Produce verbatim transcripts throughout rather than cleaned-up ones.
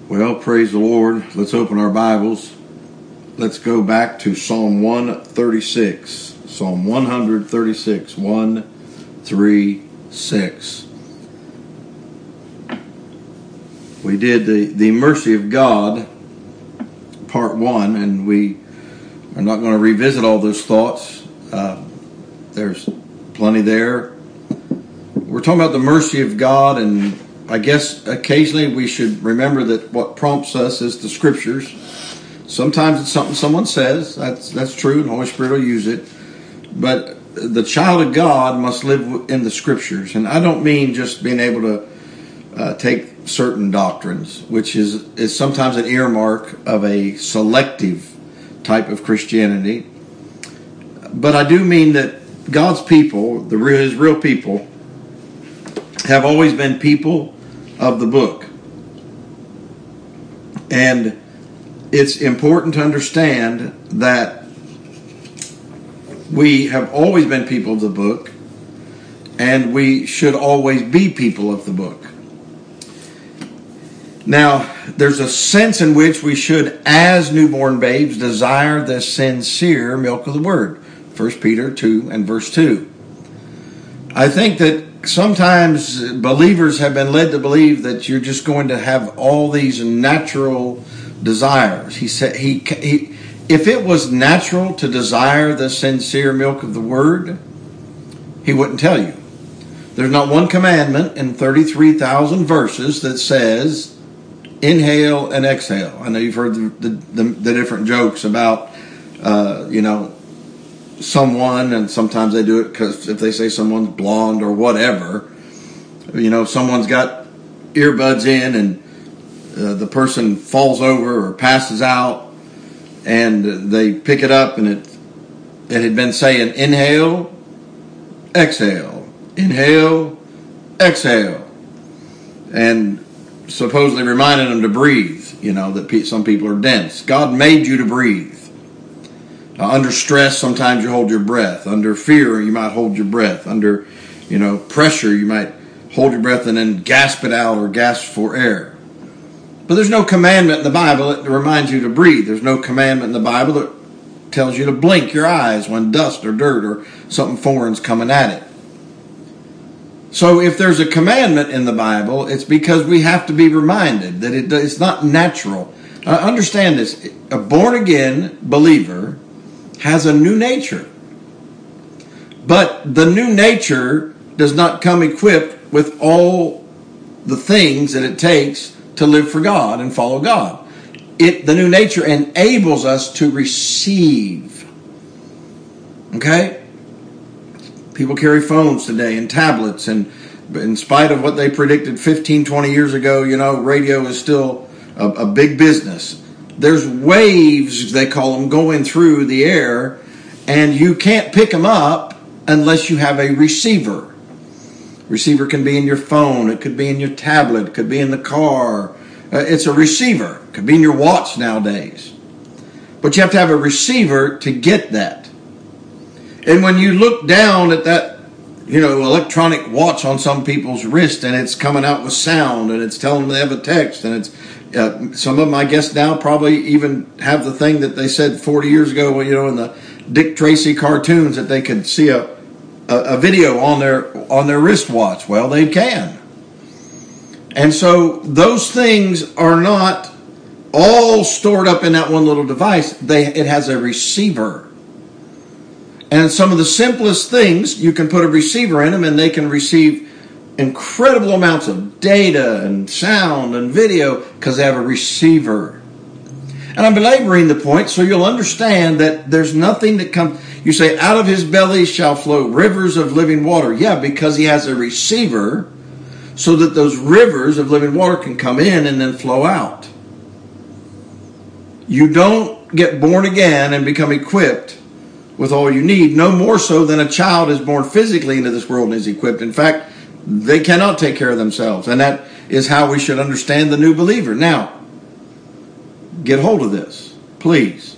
Well, praise the Lord. Let's open our Bibles. Let's go back to Psalm one thirty-six. Psalm one thirty-six. one thirty-six. We did the, the mercy of God, part one, and we are not going to revisit all those thoughts. Uh, there's plenty there. We're talking about the mercy of God, and I guess occasionally we should remember that what prompts us is the Scriptures. Sometimes it's something someone says. That's that's true, and the Holy Spirit will use it. But the child of God must live in the Scriptures. And I don't mean just being able to uh, take certain doctrines, which is, is sometimes an earmark of a selective type of Christianity. But I do mean that God's people, the real, His real people, have always been people of the book. And it's important to understand that we have always been people of the book, and we should always be people of the book. Now, there's a sense in which we should, as newborn babes, desire the sincere milk of the Word. First Peter two and verse two. I think that sometimes believers have been led to believe that you're just going to have all these natural desires. He said, he, he, if it was natural to desire the sincere milk of the Word, He wouldn't tell you. There's not one commandment in thirty-three thousand verses that says inhale and exhale. I know you've heard the, the, the different jokes about, uh, you know, someone, and sometimes they do it because if they say someone's blonde or whatever, you know, someone's got earbuds in and uh, the person falls over or passes out, and they pick it up and it it had been saying inhale, exhale, inhale, exhale, and supposedly reminding them to breathe. You know, that some people are dense. God made you to breathe. Uh, under stress, sometimes you hold your breath. Under fear, you might hold your breath. Under, you know, pressure, you might hold your breath and then gasp it out or gasp for air. But there's no commandment in the Bible that reminds you to breathe. There's no commandment in the Bible that tells you to blink your eyes when dust or dirt or something foreign's coming at it. So if there's a commandment in the Bible, it's because we have to be reminded that it, it's not natural. Uh, understand this. A born-again believer has a new nature. But the new nature does not come equipped with all the things that it takes to live for God and follow God. It, the new nature enables us to receive. Okay? People carry phones today and tablets, and in spite of what they predicted fifteen, twenty years ago, you know, radio is still a, a big business. There's waves, they call them, going through the air, and you can't pick them up unless you have a receiver. Receiver can be in your phone, it could be in your tablet, it could be in the car. Uh, it's a receiver. It could be in your watch nowadays. But you have to have a receiver to get that. And when you look down at that, you know, electronic watch on some people's wrist, and it's coming out with sound, and it's telling them they have a text, and it's Uh, some of them, I guess, now probably even have the thing that they said forty years ago, you know, in the Dick Tracy cartoons, that they could see a, a, a video on their on their wristwatch. Well, they can. And so those things are not all stored up in that one little device. They it has a receiver. And some of the simplest things, you can put a receiver in them, and they can receive incredible amounts of data and sound and video because they have a receiver. And I'm belaboring the point so you'll understand that there's nothing that comes. You say, out of his belly shall flow rivers of living water. Yeah, because he has a receiver so that those rivers of living water can come in and then flow out. You don't get born again and become equipped with all you need, no more so than a child is born physically into this world and is equipped. In fact, they cannot take care of themselves. And that is how we should understand the new believer. Now, get hold of this, please.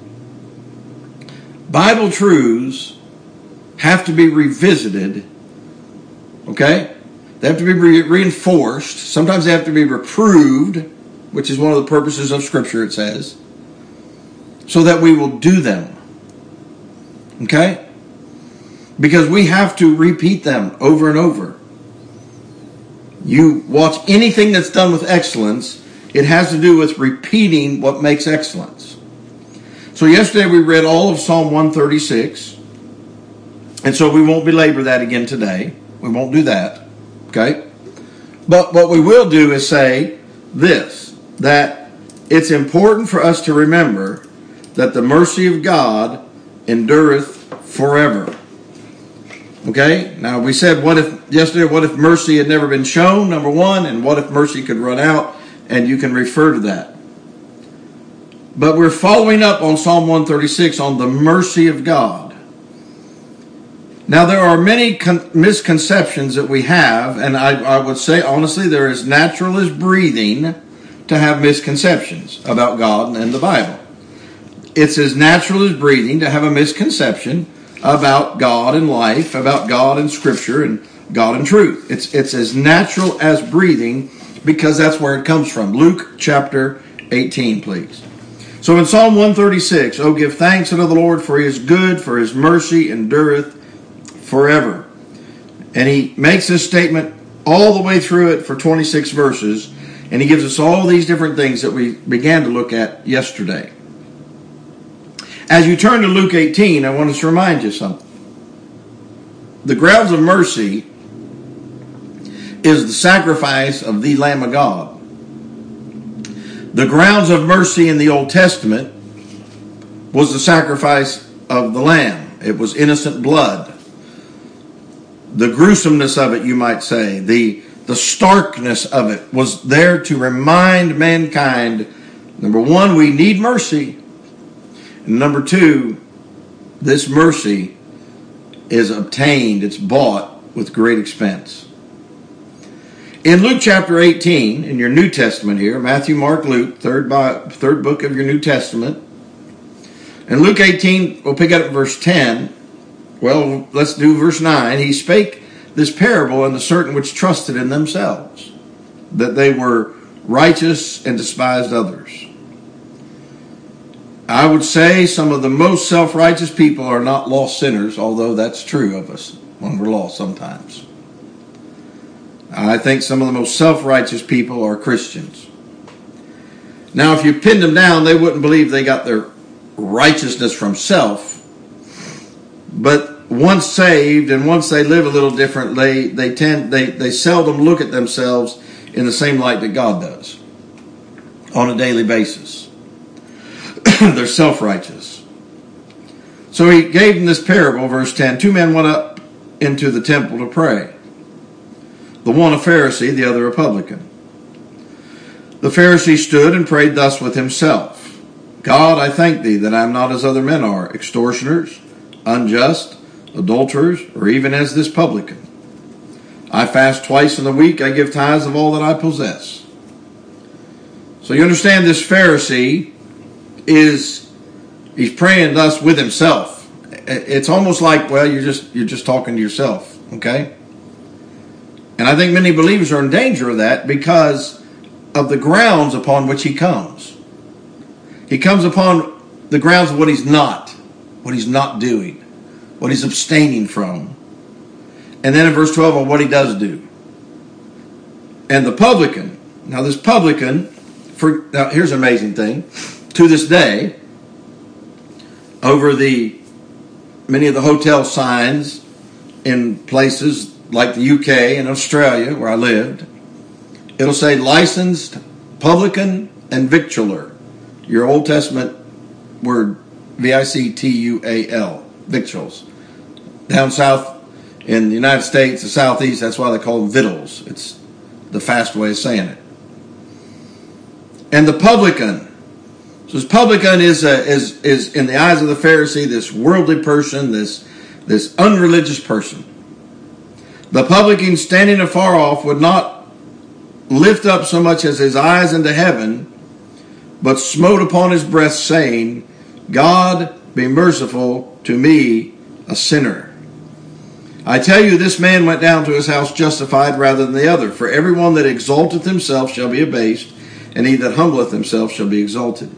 Bible truths have to be revisited, okay? They have to be re- reinforced. Sometimes they have to be reproved. which is one of the purposes of Scripture, it says, so that we will do them. Okay? Because we have to repeat them over and over. You watch anything that's done with excellence, it has to do with repeating what makes excellence. So yesterday we read all of Psalm one thirty-six. And so we won't belabor that again today. We won't do that. Okay? But what we will do is say this, that it's important for us to remember that the mercy of God endureth forever. Okay? Now we said, what if yesterday, what if mercy had never been shown, number one, and what if mercy could run out, and you can refer to that. But we're following up on Psalm one thirty-six on the mercy of God. Now there are many con- misconceptions that we have, and I, I would say honestly they're as natural as breathing to have misconceptions about God and the Bible. It's as natural as breathing to have a misconception about God and life, about God and Scripture, and God and truth. It's, it's as natural as breathing because that's where it comes from. Luke chapter eighteen, please. So in Psalm one thirty-six, "Oh, give thanks unto the Lord, for he is good, for his mercy endureth forever." And he makes this statement all the way through it for twenty-six verses, and he gives us all these different things that we began to look at yesterday. As you turn to Luke eighteen, I want us to remind you something. The grounds of mercy is the sacrifice of the Lamb of God. The grounds of mercy in the Old Testament was the sacrifice of the Lamb. It was innocent blood. The gruesomeness of it, you might say, the, the starkness of it was there to remind mankind, number one, we need mercy. And number two, this mercy is obtained, it's bought with great expense. In Luke chapter eighteen, in your New Testament here, Matthew, Mark, Luke, third, by, third book of your New Testament. In Luke eighteen, we'll pick up at verse ten. Well, let's do verse nine. "He spake this parable unto certain which trusted in themselves, that they were righteous and despised others." I would say some of the most self-righteous people are not lost sinners, although that's true of us when we're lost sometimes. I think some of the most self-righteous people are Christians. Now, if you pinned them down, they wouldn't believe they got their righteousness from self. But once saved and once they live a little differently, they tend they, they seldom look at themselves in the same light that God does on a daily basis. They're self-righteous. So he gave them this parable, verse ten. "Two men went up into the temple to pray. The one a Pharisee, the other a publican. The Pharisee stood and prayed thus with himself. God, I thank thee that I am not as other men are, extortioners, unjust, adulterers, or even as this publican. I fast twice in the week, I give tithes of all that I possess." So you understand this Pharisee is, he's praying thus with himself. It's almost like, well, you're just, you're just talking to yourself, okay? And I think many believers are in danger of that because of the grounds upon which he comes. He comes upon the grounds of what he's not, what he's not doing, what he's abstaining from. And then in verse twelve, of what he does do. And the publican, now this publican, for, now here's an amazing thing, to this day, over the many of the hotel signs in places like the U K and Australia, where I lived, it'll say licensed publican and victualler. Your Old Testament word, V I C T U A L, victuals. Down south in the United States, the southeast, that's why they call them victuals. It's the fast way of saying it. And the publican. So this publican is, a, is, is in the eyes of the Pharisee, this worldly person, this, this unreligious person. The publican standing afar off would not lift up so much as his eyes into heaven, but smote upon his breast, saying, God, be merciful to me, a sinner. I tell you, this man went down to his house justified rather than the other. For everyone that exalteth himself shall be abased, and he that humbleth himself shall be exalted.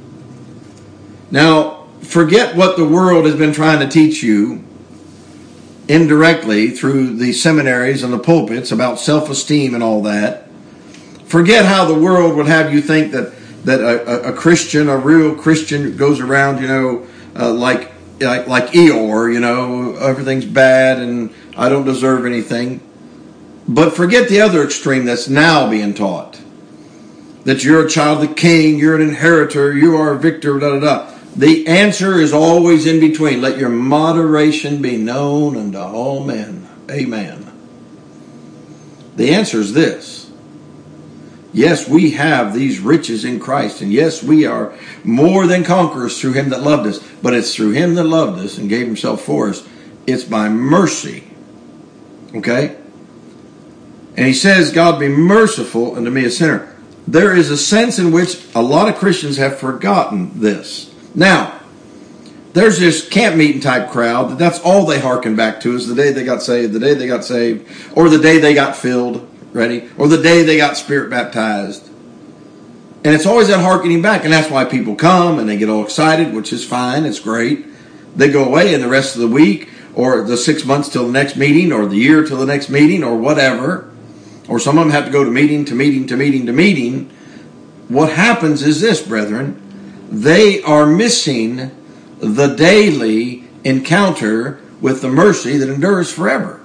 Now, forget what the world has been trying to teach you indirectly through the seminaries and the pulpits about self-esteem and all that. Forget how the world would have you think that, that a, a, a Christian, a real Christian goes around, you know, uh, like, like, like Eeyore, you know, everything's bad and I don't deserve anything. But forget the other extreme that's now being taught. That you're a child of the king, you're an inheritor, you are a victor, da da da. The answer is always in between. Let your moderation be known unto all men. Amen. The answer is this. Yes, we have these riches in Christ. And yes, we are more than conquerors through him that loved us. But it's through him that loved us and gave himself for us. It's by mercy. Okay? And he says, God be merciful unto me a sinner. There is a sense in which a lot of Christians have forgotten this. Now, there's this camp meeting type crowd that that's all they hearken back to is the day they got saved, the day they got saved, or the day they got filled, ready, or the day they got spirit baptized. And it's always that hearkening back, and that's why people come and they get all excited, which is fine, it's great. They go away and the rest of the week, or the six months till the next meeting, or the year till the next meeting, or whatever, or some of them have to go to meeting to meeting to meeting to meeting. What happens is this, brethren. They are missing the daily encounter with the mercy that endures forever.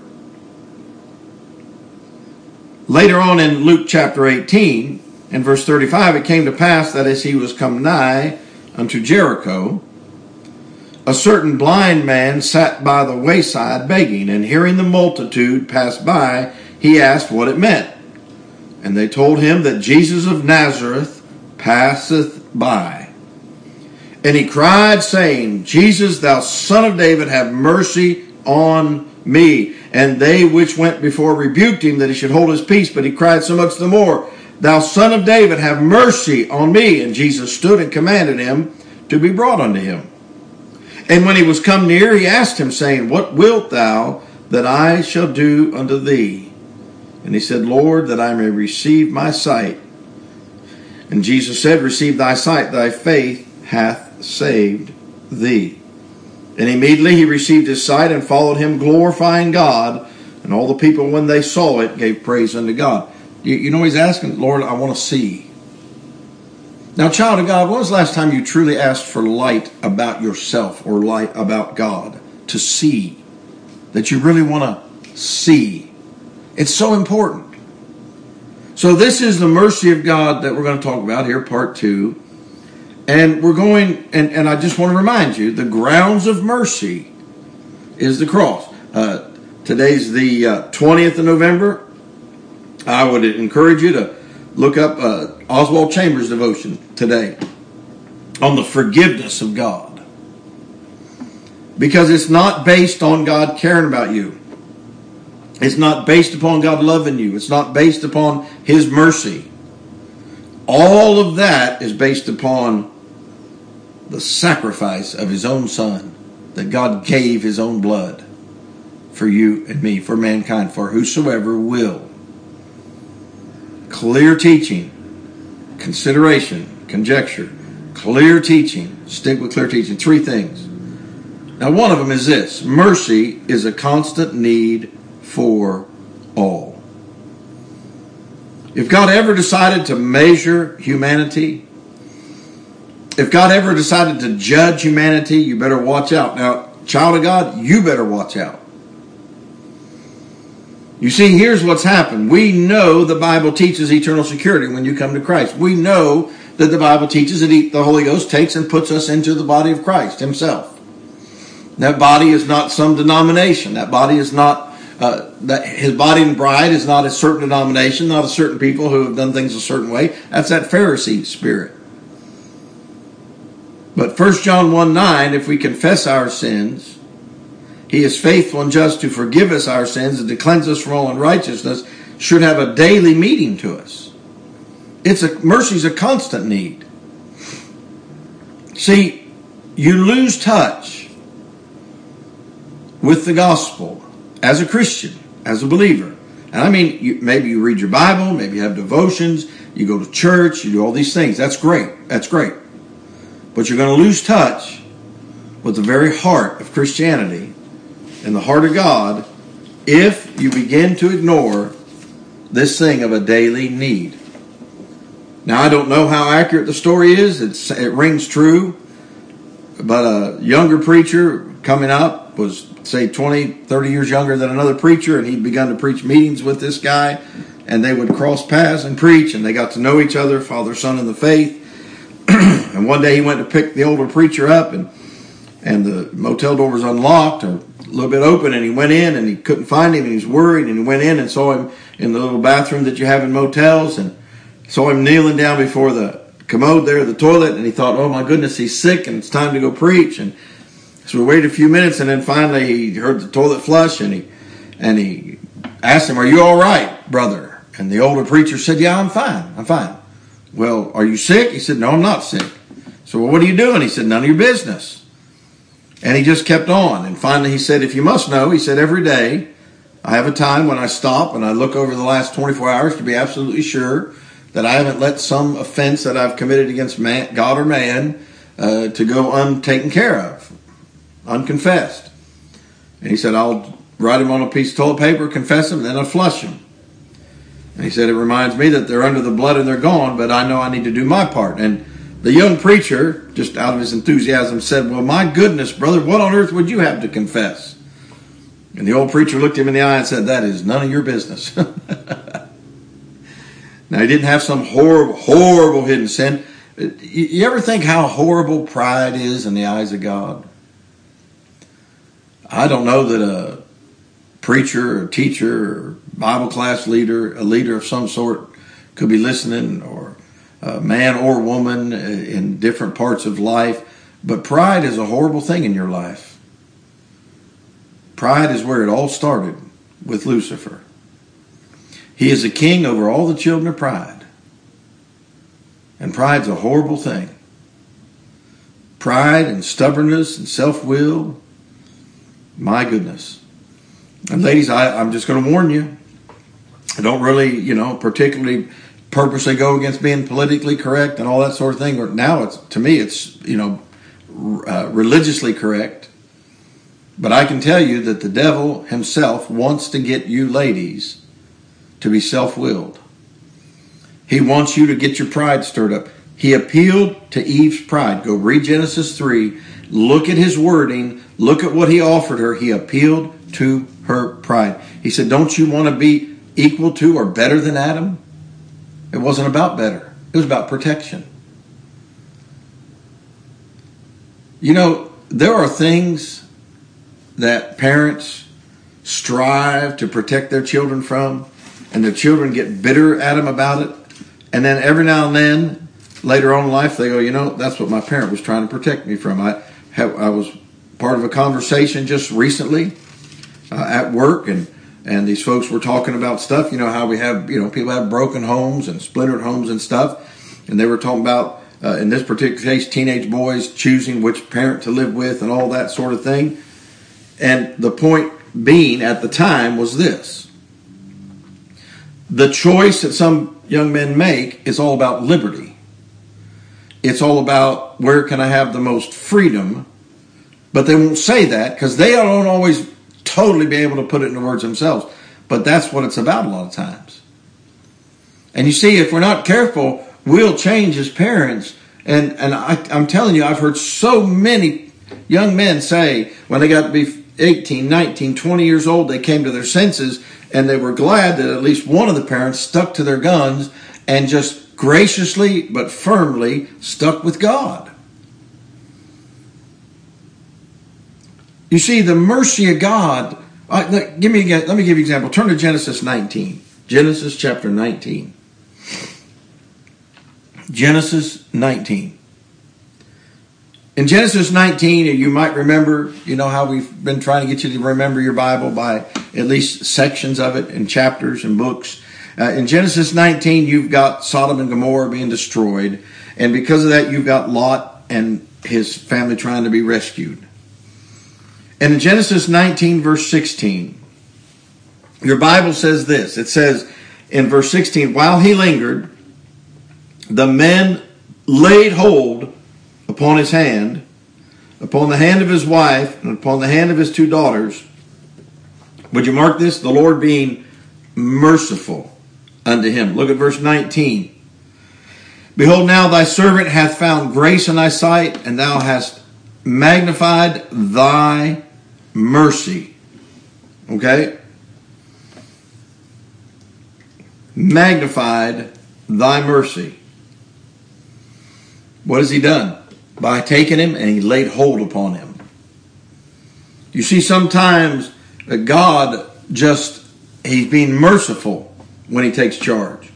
Later on in Luke chapter eighteen, in verse thirty-five, it came to pass that as he was come nigh unto Jericho, a certain blind man sat by the wayside begging, and hearing the multitude pass by, he asked what it meant. And they told him that Jesus of Nazareth passeth by. And he cried, saying, Jesus, thou son of David, have mercy on me. And they which went before rebuked him that he should hold his peace. But he cried so much the more, Thou son of David, have mercy on me. And Jesus stood and commanded him to be brought unto him. And when he was come near, he asked him, saying, What wilt thou that I shall do unto thee? And he said, Lord, that I may receive my sight. And Jesus said, Receive thy sight, thy faith hath saved thee. And immediately he received his sight and followed him, glorifying God. And all the people, when they saw it, gave praise unto God. You, you know he's asking, Lord, I want to see. Now, child of God, when was the last time you truly asked for light about yourself or light about God? To see. That you really want to see. It's so important. So this is the mercy of God that we're going to talk about here, part two. And we're going, and, and I just want to remind you, the grounds of mercy is the cross. Uh, today's the uh, twentieth of November. I would encourage you to look up uh, Oswald Chambers' devotion today on the forgiveness of God. Because it's not based on God caring about you. It's not based upon God loving you. It's not based upon his mercy. All of that is based upon the sacrifice of his own son, that God gave his own blood for you and me, for mankind, for whosoever will. Clear teaching, consideration, conjecture, clear teaching. Stick with clear teaching. Three things. Now, one of them is this. Mercy is a constant need for all. If God ever decided to measure humanity, if God ever decided to judge humanity, you better watch out. Now, child of God, you better watch out. You see, here's what's happened. We know the Bible teaches eternal security when you come to Christ. We know that the Bible teaches that the Holy Ghost takes and puts us into the body of Christ himself. That body is not some denomination. That body is not, uh, that his body and bride is not a certain denomination, not a certain people who have done things a certain way. That's that Pharisee spirit. But First John one nine, if we confess our sins, he is faithful and just to forgive us our sins and to cleanse us from all unrighteousness, should have a daily meeting to us. It's a mercy's a constant need. See, you lose touch with the gospel as a Christian, as a believer, And I mean, you, maybe you read your Bible, maybe you have devotions, you go to church, you do all these things. That's great. That's great. But you're going to lose touch with the very heart of Christianity and the heart of God if you begin to ignore this thing of a daily need. Now, I don't know how accurate the story is. It's, it rings true. But a younger preacher coming up was, say, twenty, thirty years younger than another preacher, and he'd begun to preach meetings with this guy, and they would cross paths and preach, and they got to know each other, father, son in the faith. And one day he went to pick the older preacher up, and and the motel door was unlocked or a little bit open, and he went in, and he couldn't find him, and he was worried, and he went in and saw him in the little bathroom that you have in motels, and saw him kneeling down before the commode there, the toilet, and he thought, oh my goodness, he's sick, and it's time to go preach. And so we waited a few minutes, and then finally he heard the toilet flush, and he and he asked him, are you all right, brother? And the older preacher said, yeah, I'm fine, I'm fine. Well, are you sick? He said, no, I'm not sick. So, well, what are you doing? He said, none of your business. And he just kept on. And finally he said, if you must know, he said, every day I have a time when I stop and I look over the last twenty-four hours to be absolutely sure that I haven't let some offense that I've committed against man, God or man uh, to go untaken care of, unconfessed. And he said, I'll write him on a piece of toilet paper, confess him, and then I'll flush him. And he said, it reminds me that they're under the blood and they're gone, but I know I need to do my part. And the young preacher, just out of his enthusiasm, said, well, my goodness, brother, what on earth would you have to confess? And the old preacher looked him in the eye and said, that is none of your business. Now, he didn't have some horrible, horrible hidden sin. You ever think how horrible pride is in the eyes of God? I don't know that a preacher or teacher or Bible class leader, a leader of some sort, could be listening, or a man or woman in different parts of life. But pride is a horrible thing in your life. Pride is where it all started with Lucifer. He is a king over all the children of pride. And pride's a horrible thing. Pride and stubbornness and self-will. My goodness. And ladies, I, I'm just going to warn you. I don't really, you know, particularly purposely go against being politically correct and all that sort of thing. Or now, it's to me, it's, you know, uh, religiously correct. But I can tell you that the devil himself wants to get you ladies to be self-willed. He wants you to get your pride stirred up. He appealed to Eve's pride. Go read Genesis three. Look at his wording. Look at what he offered her. He appealed to her pride. He said, don't you want to be equal to or better than Adam? It wasn't about better. It was about protection. You know, there are things that parents strive to protect their children from, and their children get bitter at them about it. And then every now and then, later on in life, they go, you know, that's what my parent was trying to protect me from. I have, I was part of a conversation just recently uh, at work, and, and these folks were talking about stuff, you know, how we have, you know, people have broken homes and splintered homes and stuff. And they were talking about, uh, in this particular case, teenage boys choosing which parent to live with and all that sort of thing. And the point being at the time was this. The choice that some young men make is all about liberty. It's all about where can I have the most freedom. But they won't say that because they don't always totally be able to put it into words themselves. But that's what it's about a lot of times. And you see, if we're not careful, we'll change as parents. And, and I, I'm telling you, I've heard so many young men say when they got to be eighteen, nineteen, twenty years old, they came to their senses. And they were glad that at least one of the parents stuck to their guns and just graciously but firmly stuck with God. You see, the mercy of God. Uh, give me let me give you an example. Turn to Genesis nineteen. Genesis chapter nineteen. Genesis nineteen. In Genesis nineteen, you might remember, you know how we've been trying to get you to remember your Bible by at least sections of it in chapters and books. Uh, in Genesis nineteen, you've got Sodom and Gomorrah being destroyed. And because of that, you've got Lot and his family trying to be rescued. And in Genesis nineteen, verse sixteen, Your Bible says this. It says in verse sixteen, while he lingered, the men laid hold upon his hand, upon the hand of his wife, and upon the hand of his two daughters. Would you mark this? The Lord being merciful unto him. Look at verse nineteen. Behold, now thy servant hath found grace in thy sight, and thou hast magnified thy mercy. Okay? Magnified thy mercy. What has he done? By taking him and he laid hold upon him. You see, sometimes God just, he's being merciful when he takes charge.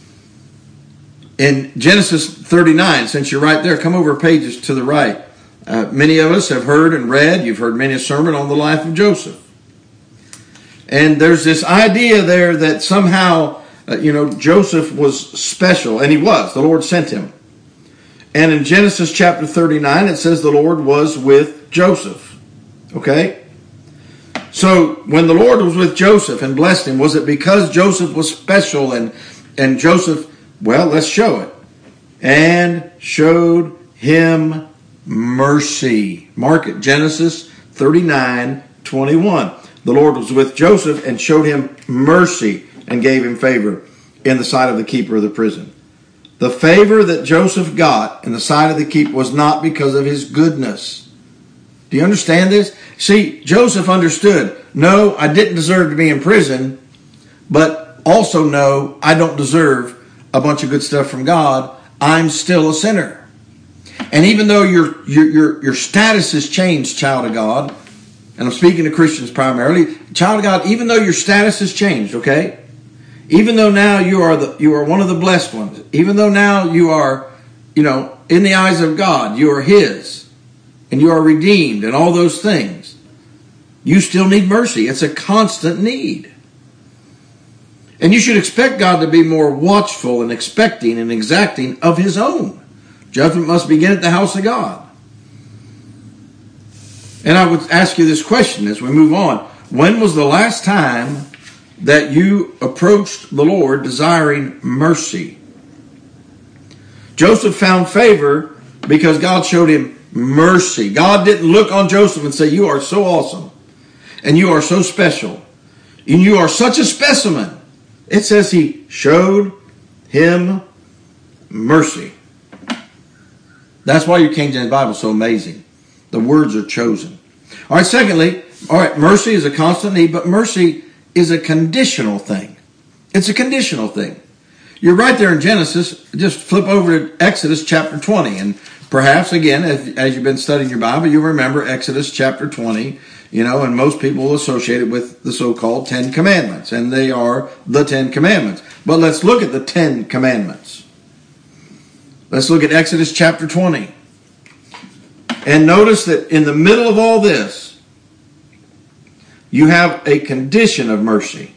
In Genesis thirty-nine, since you're right there, come over pages to the right. Uh, many of us have heard and read, you've heard many a sermon on the life of Joseph. And there's this idea there that somehow, uh, you know, Joseph was special, and he was. The Lord sent him. And in Genesis chapter thirty-nine, it says the Lord was with Joseph. Okay? So, when the Lord was with Joseph and blessed him, was it because Joseph was special and, and Joseph, well, let's show it. And showed him mercy. Mark it, Genesis thirty-nine twenty-one. The Lord was with Joseph and showed him mercy and gave him favor in the sight of the keeper of the prison. The favor that Joseph got in the sight of the keeper was not because of his goodness. Do you understand this? See, Joseph understood, no, I didn't deserve to be in prison, but also no, I don't deserve a bunch of good stuff from God. I'm still a sinner. And even though your, your, your, your status has changed, child of God, and I'm speaking to Christians primarily, child of God, even though your status has changed, okay? Even though now you are the you are one of the blessed ones, even though now you are, you know, in the eyes of God, you are His, and you are redeemed, and all those things, you still need mercy. It's a constant need. And you should expect God to be more watchful and expecting and exacting of His own. Judgment must begin at the house of God. And I would ask you this question as we move on. When was the last time that you approached the Lord desiring mercy? Joseph found favor because God showed him mercy. God didn't look on Joseph and say, you are so awesome, and you are so special, and you are such a specimen. It says He showed him mercy. That's why your King James Bible is so amazing. The words are chosen. All right, secondly, all right, mercy is a constant need, but mercy is a conditional thing. It's a conditional thing. You're right there in Genesis. Just flip over to Exodus chapter twenty. And perhaps, again, as, as you've been studying your Bible, you remember Exodus chapter twenty. You know, and most people will associate it with the so-called Ten Commandments. And they are the Ten Commandments. But let's look at the Ten Commandments. Let's look at Exodus chapter twenty. And notice that in the middle of all this, you have a condition of mercy.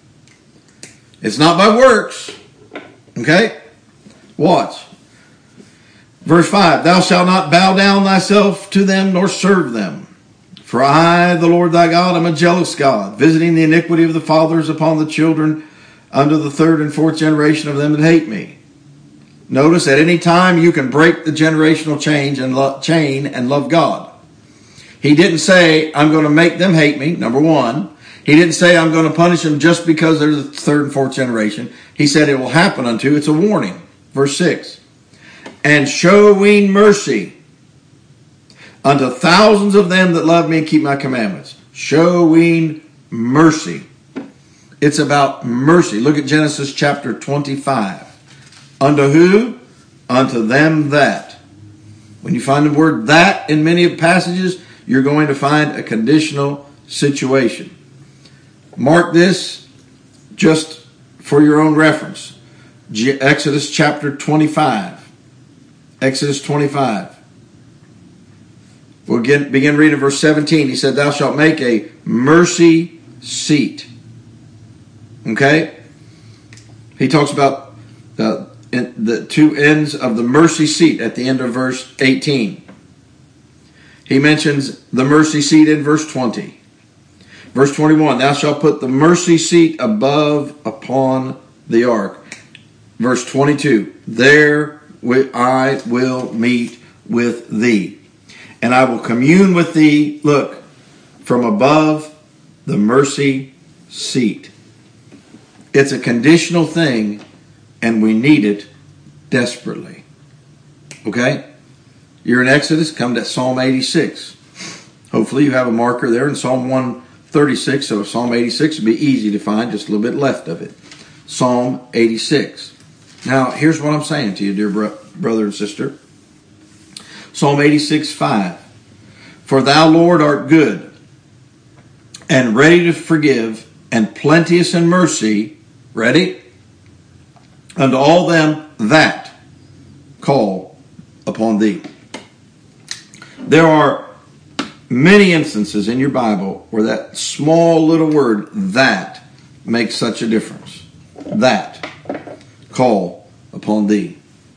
It's not by works. Okay? Watch. Verse five, thou shalt not bow down thyself to them nor serve them. For I, the Lord thy God, am a jealous God, visiting the iniquity of the fathers upon the children unto the third and fourth generation of them that hate me. Notice at any time you can break the generational change and lo- chain and love God. He didn't say, I'm going to make them hate me, number one. He didn't say, I'm going to punish them just because they're the third and fourth generation. He said it will happen unto, it's a warning. Verse six. And showing mercy unto thousands of them that love me and keep my commandments. Showing mercy. It's about mercy. Look at Genesis chapter twenty-five. Unto who? Unto them that. When you find the word that in many passages, you're going to find a conditional situation. Mark this just for your own reference. Exodus chapter twenty-five. Exodus twenty-five. We'll begin, begin reading verse seventeen. He said, thou shalt make a mercy seat. Okay? He talks about the, the two ends of the mercy seat at the end of verse eighteen. He mentions the mercy seat in verse twenty. Verse twenty-one, thou shalt put the mercy seat above upon the ark. Verse twenty-two, there I will meet with thee, and I will commune with thee, look, from above the mercy seat. It's a conditional thing, and we need it desperately. Okay? You're in Exodus, come to Psalm eighty-six. Hopefully you have a marker there in Psalm one thirty-six, so Psalm eighty-six would be easy to find, just a little bit left of it. Psalm eighty-six. Now, here's what I'm saying to you, dear bro- brother and sister. Psalm eighty-six, five. For thou, Lord, art good, and ready to forgive, and plenteous in mercy, ready, unto all them that call upon thee. There are many instances in your Bible where that small little word, that, makes such a difference. That, call upon thee.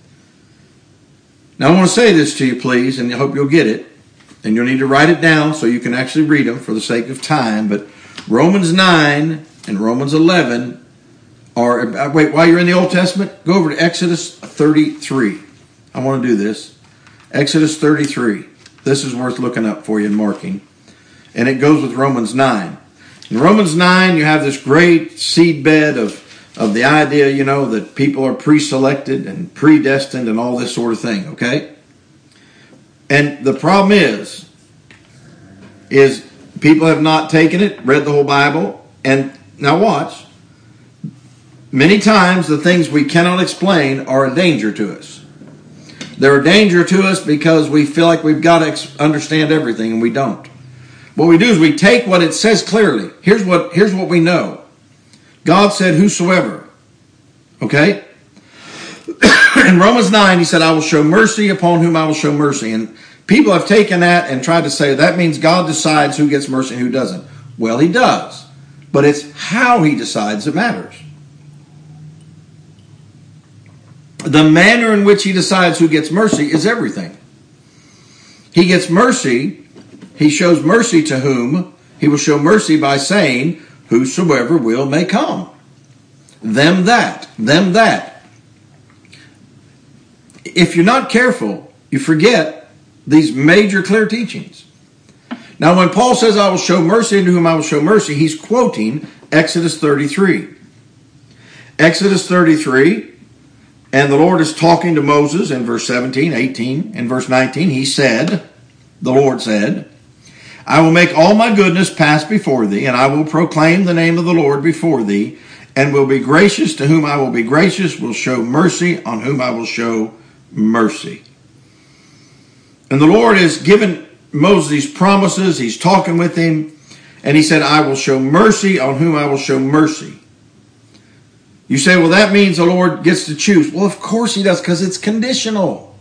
Now I want to say this to you, please, and I hope you'll get it. And you'll need to write it down so you can actually read them for the sake of time. But Romans nine and Romans eleven are, wait, while you're in the Old Testament, go over to Exodus thirty-three. I want to do this. Exodus thirty-three. This is worth looking up for you and marking. And it goes with Romans nine. In Romans nine, you have this great seedbed of, of the idea, you know, that people are pre-selected and predestined and all this sort of thing, okay? And the problem is, is people have not taken it, read the whole Bible, and now watch. Many times the things we cannot explain are a danger to us. They're a danger to us because we feel like we've got to understand everything, and we don't. What we do is we take what it says clearly. Here's what, here's what we know. God said, whosoever. Okay? In Romans nine, he said, I will show mercy upon whom I will show mercy. And people have taken that and tried to say that means God decides who gets mercy and who doesn't. Well, he does. But it's how he decides that matters. The manner in which he decides who gets mercy is everything. He gets mercy. He shows mercy to whom? He will show mercy by saying, whosoever will may come. Them that. Them that. If you're not careful, you forget these major clear teachings. Now, when Paul says, I will show mercy unto whom I will show mercy, he's quoting Exodus thirty-three. Exodus thirty-three, and the Lord is talking to Moses in verse seventeen, eighteen, and verse nineteen. He said, the Lord said, I will make all my goodness pass before thee, and I will proclaim the name of the Lord before thee, and will be gracious to whom I will be gracious, will show mercy on whom I will show mercy. And the Lord has given Moses these promises. He's talking with him. And he said, I will show mercy on whom I will show mercy. You say, well, that means the Lord gets to choose. Well, of course he does, because it's conditional.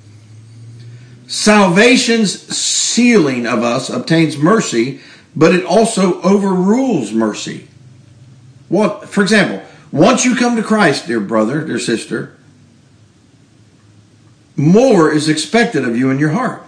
Salvation's sealing of us obtains mercy, but it also overrules mercy. What, for example, once you come to Christ, dear brother, dear sister, more is expected of you in your heart.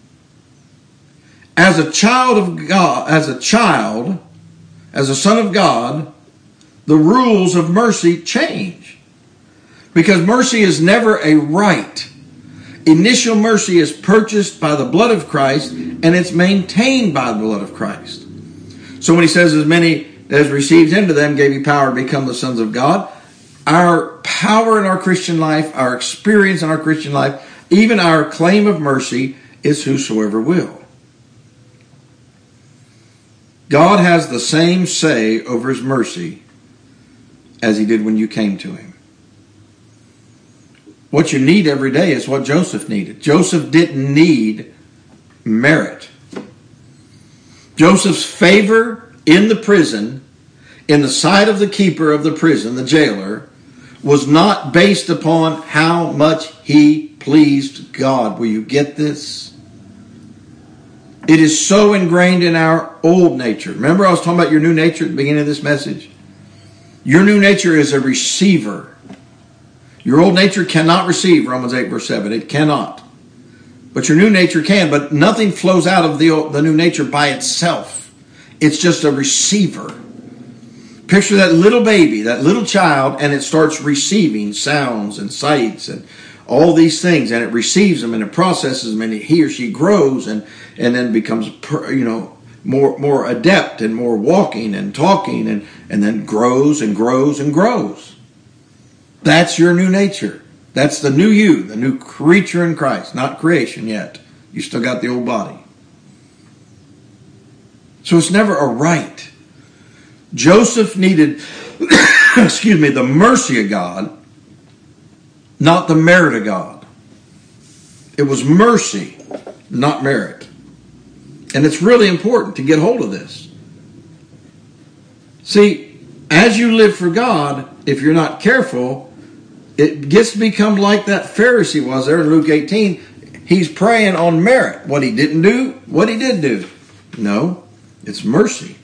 As a child of God, as a child, as a son of God, the rules of mercy change. Because mercy is never a right. Initial mercy is purchased by the blood of Christ, and it's maintained by the blood of Christ. So when he says, as many as received him, to them gave he power to become the sons of God, our power in our Christian life, our experience in our Christian life, even our claim of mercy is whosoever will. God has the same say over his mercy as he did when you came to him. What you need every day is what Joseph needed. Joseph didn't need merit. Joseph's favor in the prison, in the sight of the keeper of the prison, the jailer, was not based upon how much he pleased God. Will you get this? It is so ingrained in our old nature. Remember I was talking about your new nature at the beginning of this message? Your new nature is a receiver. Your old nature cannot receive, Romans eight verse seven. It cannot. But your new nature can. But nothing flows out of the, the new nature by itself. It's just a receiver. Picture that little baby, that little child, and it starts receiving sounds and sights and all these things, and it receives them and it processes them, and he or she grows and, and then becomes, you know, more more adept and more walking and talking, and, and then grows and grows and grows. That's your new nature. That's the new you, the new creature in Christ, not creation yet. You still got the old body. So it's never a right. Joseph needed, excuse me, the mercy of God, not the merit of God. It was mercy, not merit. And it's really important to get hold of this. See, as you live for God, if you're not careful, it gets to become like that Pharisee was there in Luke eighteen. He's praying on merit. What he didn't do, what he did do. No, it's mercy.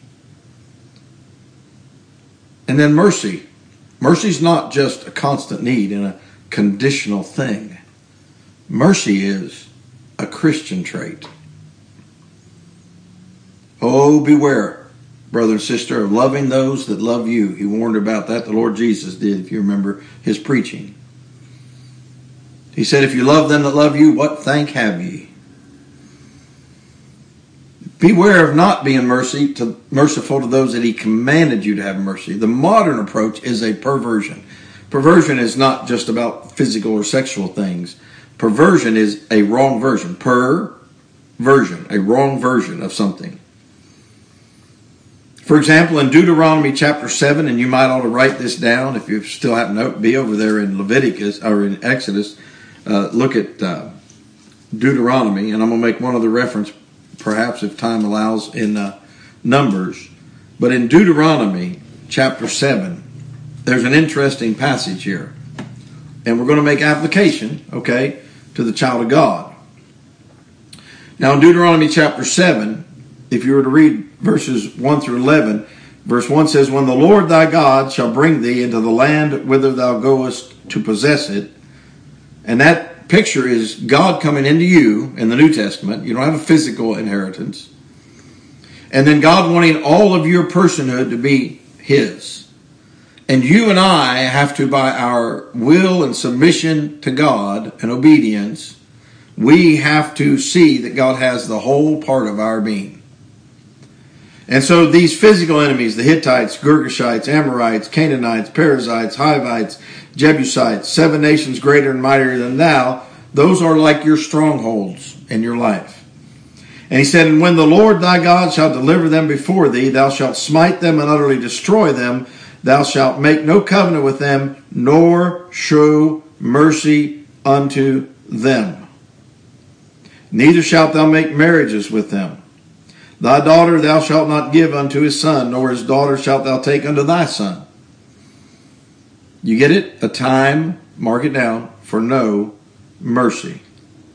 And then mercy. Mercy's not just a constant need and a conditional thing. Mercy is a Christian trait. Oh, beware, brother and sister, of loving those that love you. He warned about that. The Lord Jesus did, if you remember his preaching. He said, if you love them that love you, what thank have ye? Beware of not being mercy to, merciful to those that he commanded you to have mercy. The modern approach is a perversion. Perversion is not just about physical or sexual things. Perversion is a wrong version. Per-version, a wrong version of something. For example, in Deuteronomy chapter seven, and you might ought to write this down if you still happen to be over there in Leviticus or in Exodus, uh, look at uh, Deuteronomy, and I'm going to make one other reference, perhaps if time allows, in uh, Numbers. But in Deuteronomy chapter seven, there's an interesting passage here. And we're going to make application, okay, to the child of God. Now in Deuteronomy chapter seven, if you were to read verses one through eleven, verse one says, when the Lord thy God shall bring thee into the land whither thou goest to possess it. And that picture is God coming into you in the New Testament. You don't have a physical inheritance. And then God wanting all of your personhood to be his. And you and I have to, by our will and submission to God and obedience, we have to see that God has the whole part of our being. And so these physical enemies, the Hittites, Girgashites, Amorites, Canaanites, Perizzites, Hivites, Jebusites, seven nations greater and mightier than thou, those are like your strongholds in your life. And he said, and when the Lord thy God shall deliver them before thee, thou shalt smite them and utterly destroy them. Thou shalt make no covenant with them, nor show mercy unto them. Neither shalt thou make marriages with them. Thy daughter thou shalt not give unto his son, nor his daughter shalt thou take unto thy son. You get it? A time, mark it down, for no mercy.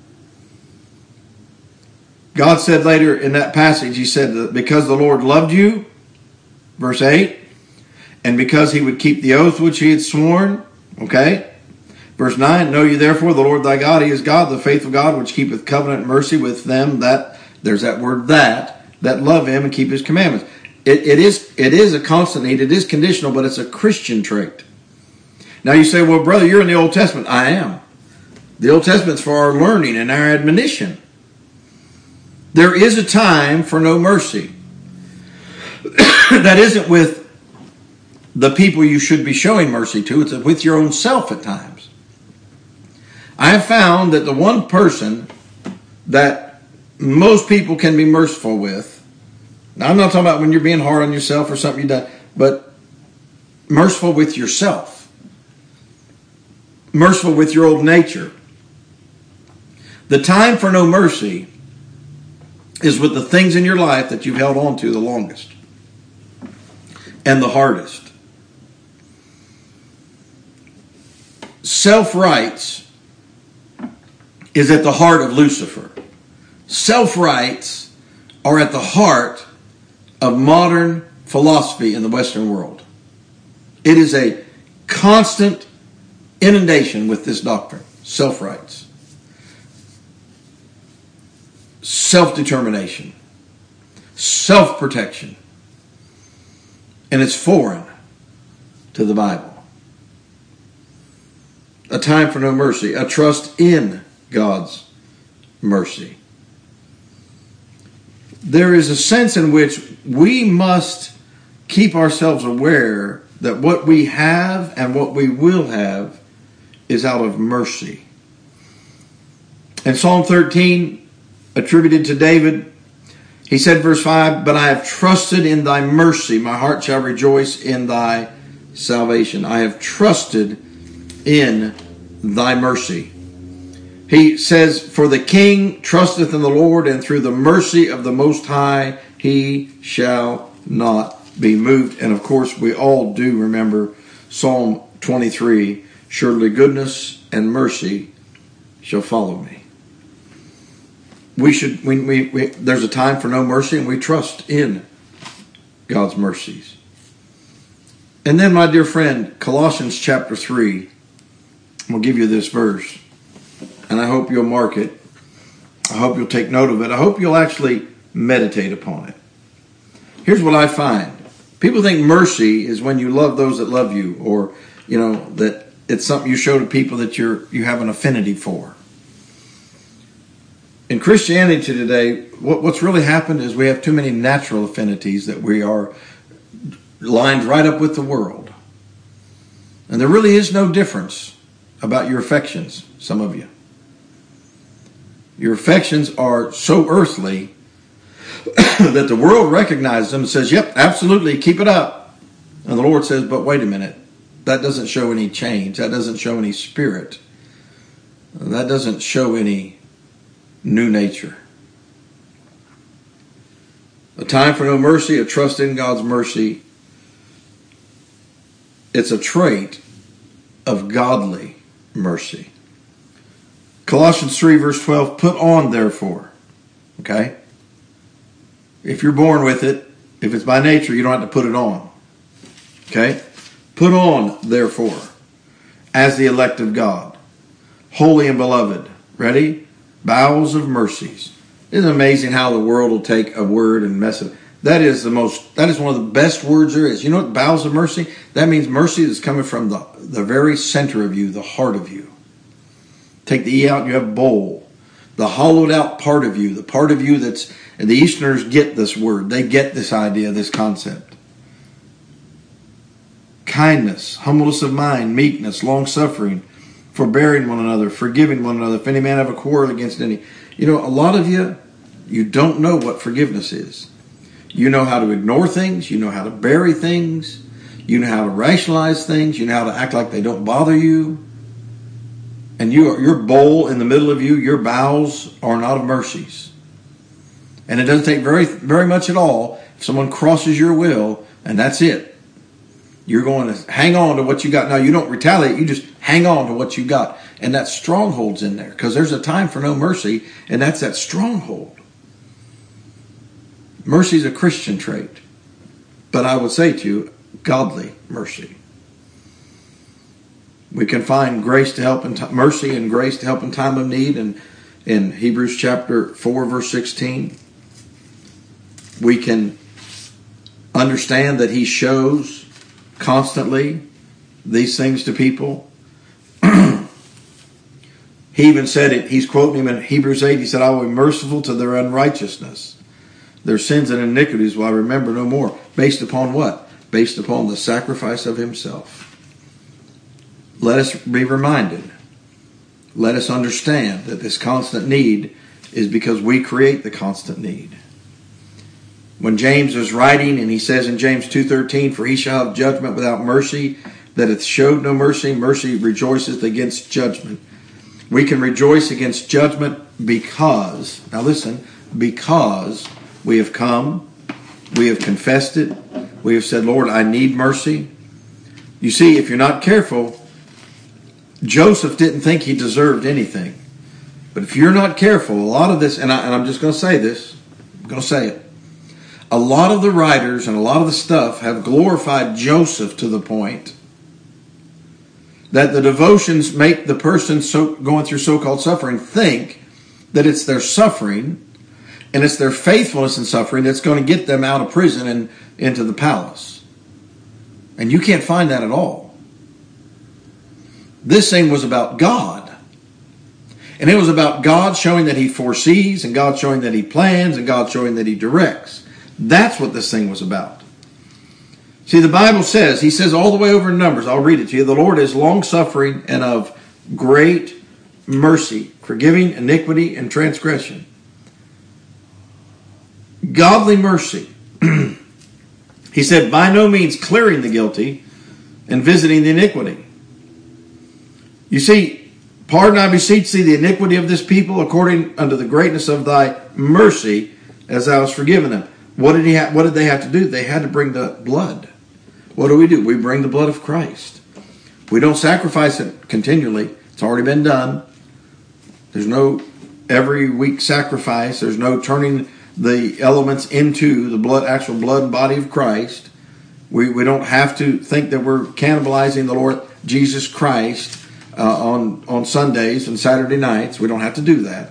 God said later in that passage, he said that because the Lord loved you, verse eight, and because he would keep the oath which he had sworn, okay? Verse nine, know ye therefore the Lord thy God, he is God, the faithful God, which keepeth covenant and mercy with them that, there's that word that, that love him and keep his commandments. It, it is it is a constant need. It is conditional, but it's a Christian trait. Now you say, well, brother, you're in the Old Testament. I am. The Old Testament's for our learning and our admonition. There is a time for no mercy. That isn't with the people you should be showing mercy to. It's with your own self at times. I have found that the one person that most people can be merciful with. Now, I'm not talking about when you're being hard on yourself or something you've done, but merciful with yourself. Merciful with your old nature. The time for no mercy is with the things in your life that you've held on to the longest and the hardest. Self-rights is at the heart of Lucifer. Self-rights are at the heart of modern philosophy in the Western world. It is a constant inundation with this doctrine. Self-rights. Self-determination. Self-protection. and it's foreign to the Bible. A time for no mercy, a trust in God's mercy. There is a sense in which we must keep ourselves aware that what we have and what we will have is out of mercy. In Psalm thirteen, attributed to David, he said, verse five, "But I have trusted in thy mercy. My heart shall rejoice in thy salvation." I have trusted in thy mercy. He says, "For the king trusteth in the Lord, and through the mercy of the Most High he shall not be moved." And of course, we all do remember Psalm twenty-three, "Surely goodness and mercy shall follow me." We should, we, we, we, there's a time for no mercy, and we trust in God's mercies. And then, my dear friend, Colossians chapter three, we'll give you this verse, and I hope you'll mark it. I hope you'll take note of it. I hope you'll actually meditate upon it. Here's what I find. People think mercy is when you love those that love you, or, you know, that it's something you show to people that you're you have an affinity for. In Christianity today, what, what's really happened is we have too many natural affinities that we are lined right up with the world. And there really is no difference about your affections, some of you. Your affections are so earthly that the world recognizes them and says, "Yep, absolutely, keep it up." And the Lord says, "But wait a minute, that doesn't show any change. That doesn't show any spirit. That doesn't show any new nature." A time for no mercy, a trust in God's mercy. It's a trait of godly mercy. Colossians three verse twelve, "Put on therefore." Okay? If you're born with it, if it's by nature, you don't have to put it on. Okay? "Put on therefore, as the elect of God, holy and beloved." Ready? "Bowels of mercies." Isn't it amazing how the world will take a word and mess it? That is the most, that is one of the best words there is. You know what bowels of mercy? That means mercy is coming from the, the very center of you, the heart of you. Take the E out and you have bowl. The hollowed out part of you, the part of you that's, and the Easterners get this word. They get this idea, this concept. Kindness, humbleness of mind, meekness, long-suffering, forbearing one another, forgiving one another. If any man have a quarrel against any. You know, a lot of you, you don't know what forgiveness is. You know how to ignore things. You know how to bury things. You know how to rationalize things. You know how to act like they don't bother you. And you are, your bowl in the middle of you, your bowels are not of mercies. And it doesn't take very, very much at all if someone crosses your will, and that's it. You're going to hang on to what you got. Now, you don't retaliate. You just hang on to what you got. And that stronghold's in there, because there's a time for no mercy, and that's that stronghold. Mercy is a Christian trait. But I would say to you, godly mercy. We can find grace to help in t- mercy and grace to help in time of need. And in Hebrews chapter four, verse sixteen, we can understand that he shows constantly these things to people. He even said it, he's quoting him in Hebrews eight, he said, "I will be merciful to their unrighteousness. Their sins and iniquities will I remember no more." Based upon what? Based upon the sacrifice of himself. Let us be reminded. Let us understand that this constant need is because we create the constant need. When James is writing, and he says in James two thirteen, "For he shall have judgment without mercy, that hath showed no mercy. Mercy rejoiceth against judgment." We can rejoice against judgment because, now listen, because we have come, we have confessed it, we have said, "Lord, I need mercy." You see, if you're not careful, Joseph didn't think he deserved anything. But if you're not careful, a lot of this, and, I, and I'm just going to say this, I'm going to say it. A lot of the writers and a lot of the stuff have glorified Joseph to the point that the devotions make the person so, going through so-called suffering think that it's their suffering and it's their faithfulness in suffering that's going to get them out of prison and into the palace. And you can't find that at all. This thing was about God. And it was about God showing that he foresees, and God showing that he plans, and God showing that he directs. That's what this thing was about. See, the Bible says, he says all the way over in Numbers, I'll read it to you, the Lord is long-suffering and of great mercy, forgiving iniquity and transgression. Godly mercy. He said, by no means clearing the guilty and visiting the iniquity. You see, pardon, I beseech thee, the iniquity of this people according unto the greatness of thy mercy, as thou hast forgiven them. What did he ha- What did they have to do? They had to bring the blood. What do we do? We bring the blood of Christ. We don't sacrifice it continually. It's already been done. There's no every week sacrifice. There's no turning the elements into the blood, actual blood and body of Christ. We we don't have to think that we're cannibalizing the Lord Jesus Christ uh, on, on Sundays and Saturday nights. We don't have to do that.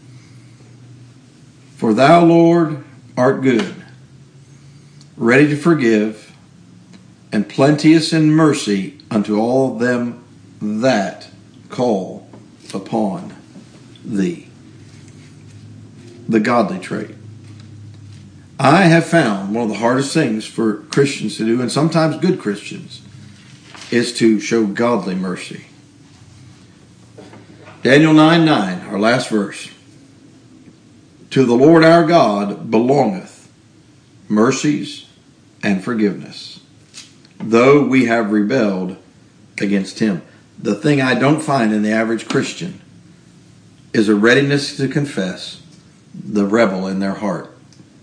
For thou, Lord, art good, ready to forgive, and plenteous in mercy unto all them that call upon thee. The godly trait. I have found one of the hardest things for Christians to do, and sometimes good Christians, is to show godly mercy. Daniel nine nine, our last verse. To the Lord our God belongeth mercies and forgiveness, though we have rebelled against him. The thing I don't find in the average Christian is a readiness to confess the rebel in their heart.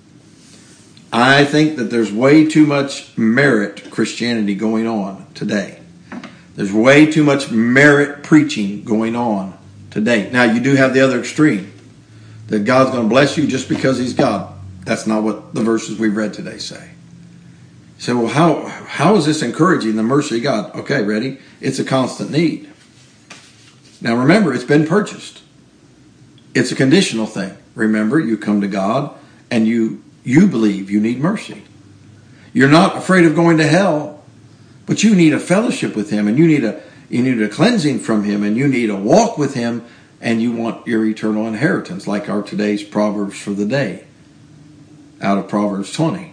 I think that there's way too much merit Christianity going on today. There's way too much merit preaching going on today. Now, you do have the other extreme, that God's going to bless you just because he's God. That's not what the verses we've read today say. You say, well, how, how is this encouraging the mercy of God? Okay, ready? It's a constant need. Now, remember, it's been purchased. It's a conditional thing. Remember, you come to God and you you believe you need mercy. You're not afraid of going to hell, but you need a fellowship with him, and you need a you need a cleansing from him, and you need a walk with him, and you want your eternal inheritance, like our today's Proverbs for the day, out of Proverbs twenty.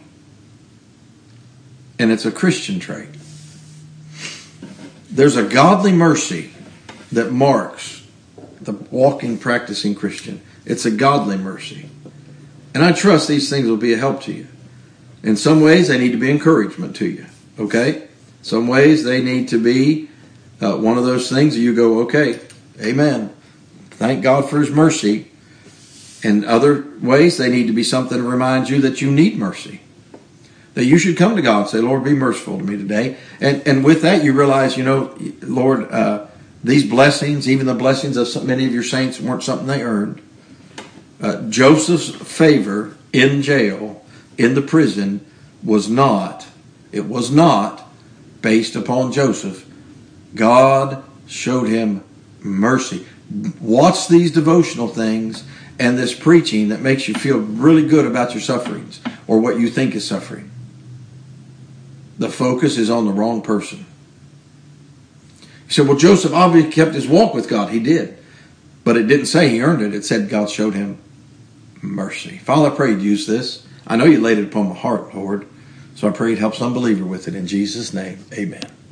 And it's a Christian trait. There's a godly mercy that marks the walking, practicing Christian. It's a godly mercy. And I trust these things will be a help to you. In some ways, they need to be encouragement to you. Okay? Some ways, they need to be uh, one of those things that you go, okay, amen. Thank God for his mercy. And other ways, they need to be something that reminds you that you need mercy. That you should come to God and say, Lord, be merciful to me today. And and with that, you realize, you know, Lord, uh, these blessings, even the blessings of some, many of your saints, weren't something they earned. Uh, Joseph's favor in jail, in the prison, was not, it was not based upon Joseph. God showed him mercy. Watch these devotional things and this preaching that makes you feel really good about your sufferings or what you think is suffering. The focus is on the wrong person. You said, well, Joseph obviously kept his walk with God. He did. But it didn't say he earned it. It said God showed him mercy. Father, I pray you'd use this. I know you laid it upon my heart, Lord. So I pray you'd help some believer with it. In Jesus' name, amen.